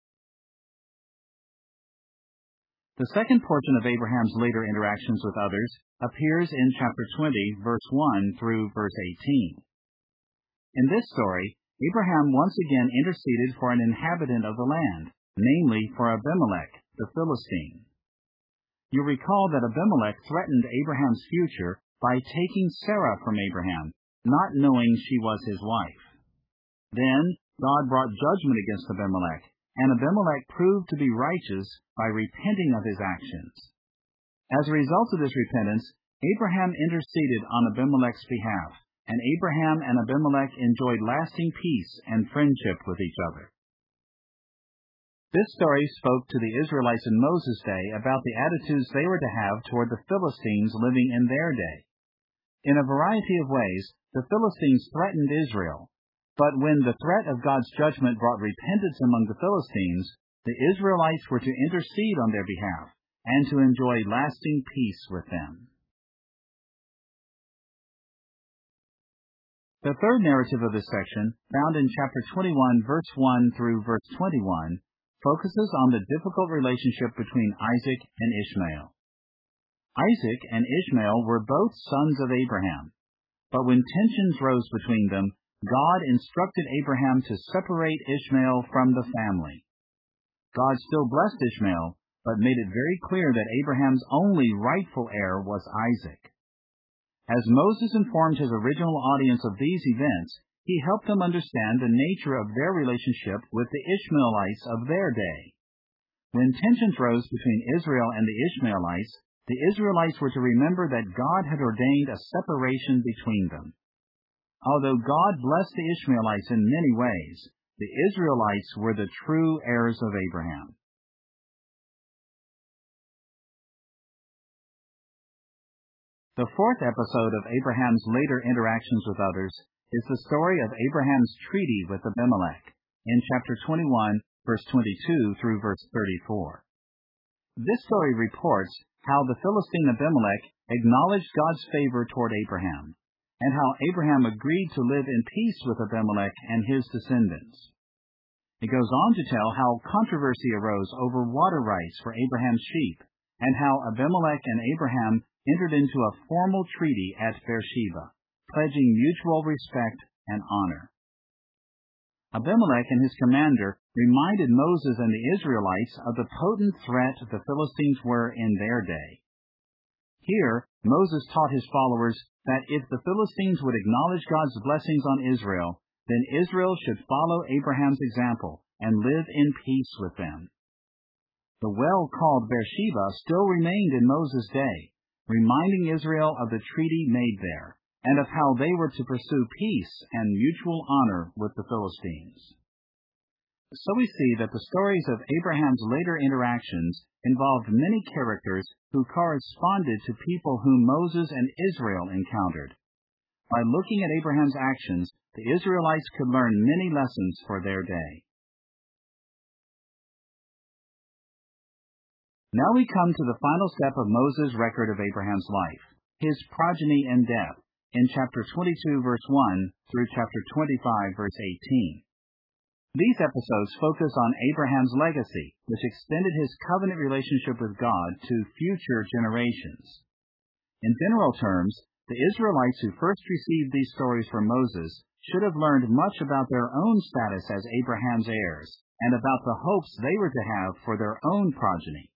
The second portion of Abraham's later interactions with others appears in chapter twenty, verse one through verse eighteen. In this story, Abraham once again interceded for an inhabitant of the land, namely for Abimelech, the Philistine. You recall that Abimelech threatened Abraham's future by taking Sarah from Abraham not knowing she was his wife. Then God brought judgment against Abimelech, and Abimelech proved to be righteous by repenting of his actions. As a result of this repentance, Abraham interceded on Abimelech's behalf, and Abraham and Abimelech enjoyed lasting peace and friendship with each other. This story spoke to the Israelites in Moses' day about the attitudes they were to have toward the Philistines living in their day. In a variety of ways, the Philistines threatened Israel, but when the threat of God's judgment brought repentance among the Philistines, the Israelites were to intercede on their behalf and to enjoy lasting peace with them. The third narrative of this section, found in chapter twenty-one, verse one through verse twenty-one, focuses on the difficult relationship between Isaac and Ishmael. Isaac and Ishmael were both sons of Abraham, but when tensions rose between them, God instructed Abraham to separate Ishmael from the family. God still blessed Ishmael, but made it very clear that Abraham's only rightful heir was Isaac. As Moses informed his original audience of these events, he helped them understand the nature of their relationship with the Ishmaelites of their day. When tensions rose between Israel and the Ishmaelites, the Israelites were to remember that God had ordained a separation between them. Although God blessed the Ishmaelites in many ways, the Israelites were the true heirs of Abraham. The fourth episode of Abraham's later interactions with others is the story of Abraham's treaty with Abimelech in chapter twenty-one, verse twenty-two through verse thirty-four. This story reports how the Philistine Abimelech acknowledged God's favor toward Abraham, and how Abraham agreed to live in peace with Abimelech and his descendants. It goes on to tell how controversy arose over water rights for Abraham's sheep, and how Abimelech and Abraham entered into a formal treaty at Beersheba, pledging mutual respect and honor. Abimelech and his commander reminded Moses and the Israelites of the potent threat the Philistines were in their day. Here, Moses taught his followers that if the Philistines would acknowledge God's blessings on Israel, then Israel should follow Abraham's example and live in peace with them. The well called Beersheba still remained in Moses' day, reminding Israel of the treaty made there, and of how they were to pursue peace and mutual honor with the Philistines. So we see that the stories of Abraham's later interactions involved many characters who corresponded to people whom Moses and Israel encountered. By looking at Abraham's actions, the Israelites could learn many lessons for their day. Now we come to the final step of Moses' record of Abraham's life, his progeny and death, in chapter twenty-two, verse one, through chapter twenty-five, verse eighteen. These episodes focus on Abraham's legacy, which extended his covenant relationship with God to future generations. In general terms, the Israelites who first received these stories from Moses should have learned much about their own status as Abraham's heirs, and about the hopes they were to have for their own progeny.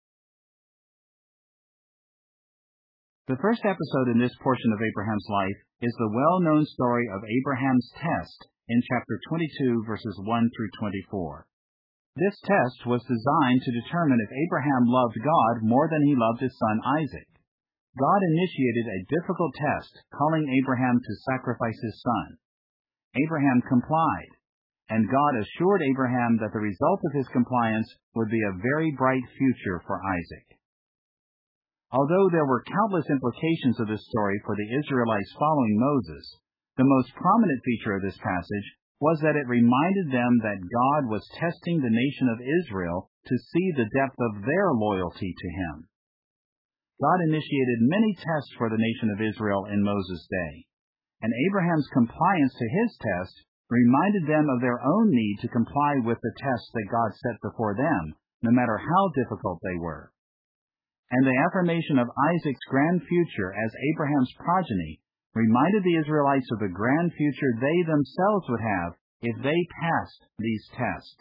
The first episode in this portion of Abraham's life is the well-known story of Abraham's test in chapter twenty-two, verses one through twenty-four. This test was designed to determine if Abraham loved God more than he loved his son Isaac. God initiated a difficult test, calling Abraham to sacrifice his son. Abraham complied, and God assured Abraham that the result of his compliance would be a very bright future for Isaac. Although there were countless implications of this story for the Israelites following Moses, the most prominent feature of this passage was that it reminded them that God was testing the nation of Israel to see the depth of their loyalty to him. God initiated many tests for the nation of Israel in Moses' day, and Abraham's compliance to his test reminded them of their own need to comply with the tests that God set before them, no matter how difficult they were. And the affirmation of Isaac's grand future as Abraham's progeny reminded the Israelites of the grand future they themselves would have if they passed these tests.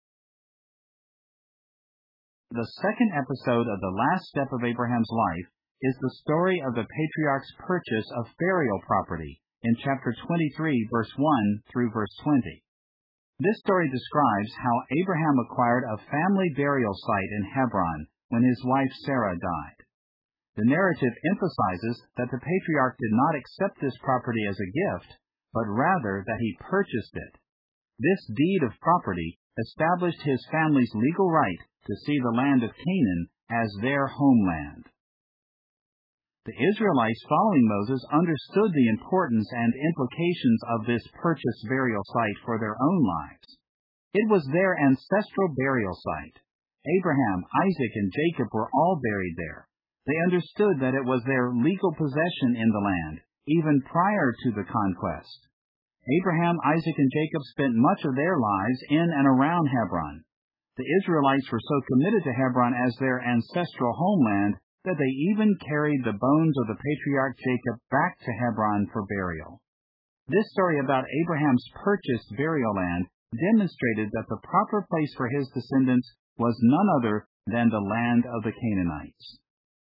The second episode of the last step of Abraham's life is the story of the patriarch's purchase of burial property in chapter twenty-three, verse one through verse twenty. This story describes how Abraham acquired a family burial site in Hebron when his wife Sarah died. The narrative emphasizes that the patriarch did not accept this property as a gift, but rather that he purchased it. This deed of property established his family's legal right to see the land of Canaan as their homeland. The Israelites following Moses understood the importance and implications of this purchased burial site for their own lives. It was their ancestral burial site. Abraham, Isaac, and Jacob were all buried there. They understood that it was their legal possession in the land, even prior to the conquest. Abraham, Isaac, and Jacob spent much of their lives in and around Hebron. The Israelites were so committed to Hebron as their ancestral homeland that they even carried the bones of the patriarch Jacob back to Hebron for burial. This story about Abraham's purchased burial land demonstrated that the proper place for his descendants was none other than the land of the Canaanites.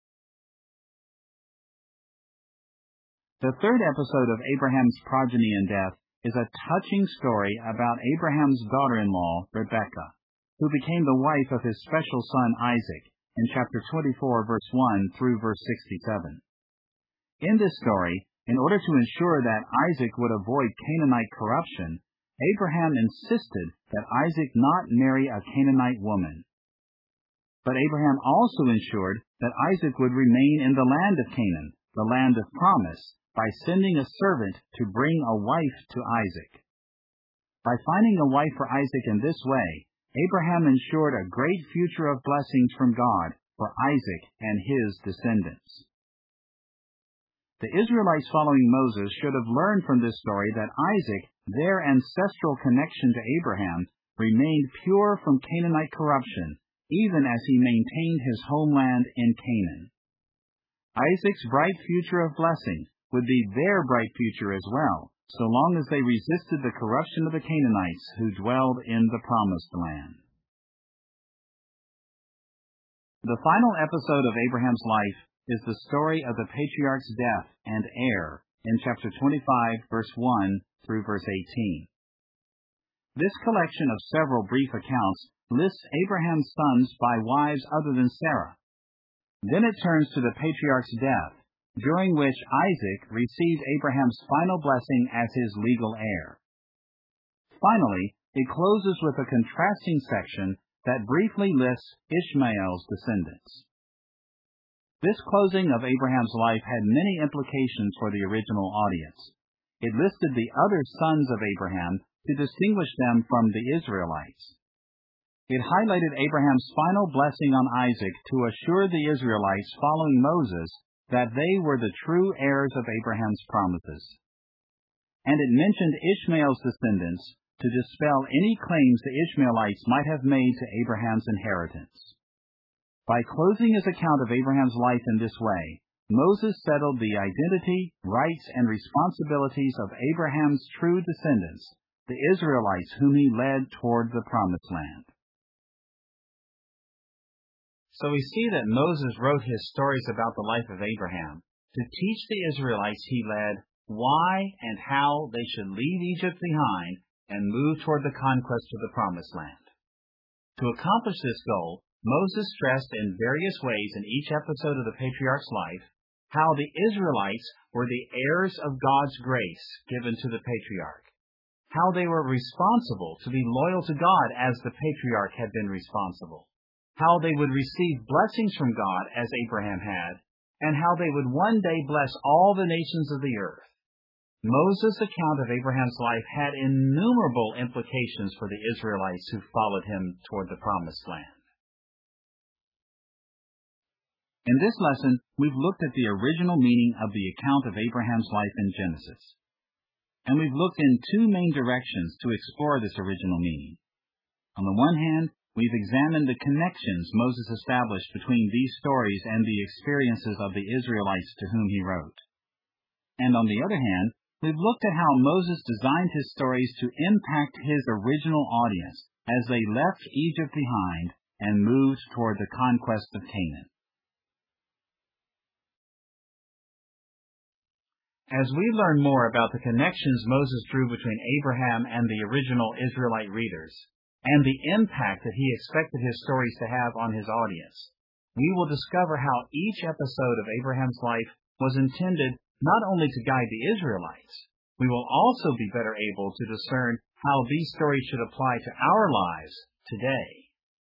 The third episode of Abraham's progeny and death is a touching story about Abraham's daughter-in-law, Rebekah, who became the wife of his special son Isaac, in chapter twenty-four, verse one through verse sixty-seven. In this story, in order to ensure that Isaac would avoid Canaanite corruption, Abraham insisted that Isaac not marry a Canaanite woman. But Abraham also ensured that Isaac would remain in the land of Canaan, the land of promise, by sending a servant to bring a wife to Isaac. By finding a wife for Isaac in this way, Abraham ensured a great future of blessings from God for Isaac and his descendants. The Israelites following Moses should have learned from this story that Isaac, their ancestral connection to Abraham, remained pure from Canaanite corruption, even as he maintained his homeland in Canaan. Isaac's bright future of blessing would be their bright future as well, so long as they resisted the corruption of the Canaanites who dwelled in the Promised Land. The final episode of Abraham's life is the story of the patriarch's death and heir in chapter twenty-five, verse one through verse eighteen. This collection of several brief accounts lists Abraham's sons by wives other than Sarah. Then it turns to the patriarch's death, during which Isaac received Abraham's final blessing as his legal heir. Finally, it closes with a contrasting section that briefly lists Ishmael's descendants. This closing of Abraham's life had many implications for the original audience. It listed the other sons of Abraham to distinguish them from the Israelites. It highlighted Abraham's final blessing on Isaac to assure the Israelites following Moses that they were the true heirs of Abraham's promises. And it mentioned Ishmael's descendants to dispel any claims the Ishmaelites might have made to Abraham's inheritance. By closing his account of Abraham's life in this way, Moses settled the identity, rights, and responsibilities of Abraham's true descendants, the Israelites whom he led toward the Promised Land. So we see that Moses wrote his stories about the life of Abraham to teach the Israelites he led why and how they should leave Egypt behind and move toward the conquest of the Promised Land. To accomplish this goal, Moses stressed in various ways in each episode of the patriarch's life how the Israelites were the heirs of God's grace given to the patriarch, how they were responsible to be loyal to God as the patriarch had been responsible, how they would receive blessings from God as Abraham had, and how they would one day bless all the nations of the earth. Moses' account of Abraham's life had innumerable implications for the Israelites who followed him toward the Promised Land. In this lesson, we've looked at the original meaning of the account of Abraham's life in Genesis. And we've looked in two main directions to explore this original meaning. On the one hand, we've examined the connections Moses established between these stories and the experiences of the Israelites to whom he wrote. And on the other hand, we've looked at how Moses designed his stories to impact his original audience as they left Egypt behind and moved toward the conquest of Canaan. As we learn more about the connections Moses drew between Abraham and the original Israelite readers, and the impact that he expected his stories to have on his audience, we will discover how each episode of Abraham's life was intended not only to guide the Israelites, we will also be better able to discern how these stories should apply to our lives today.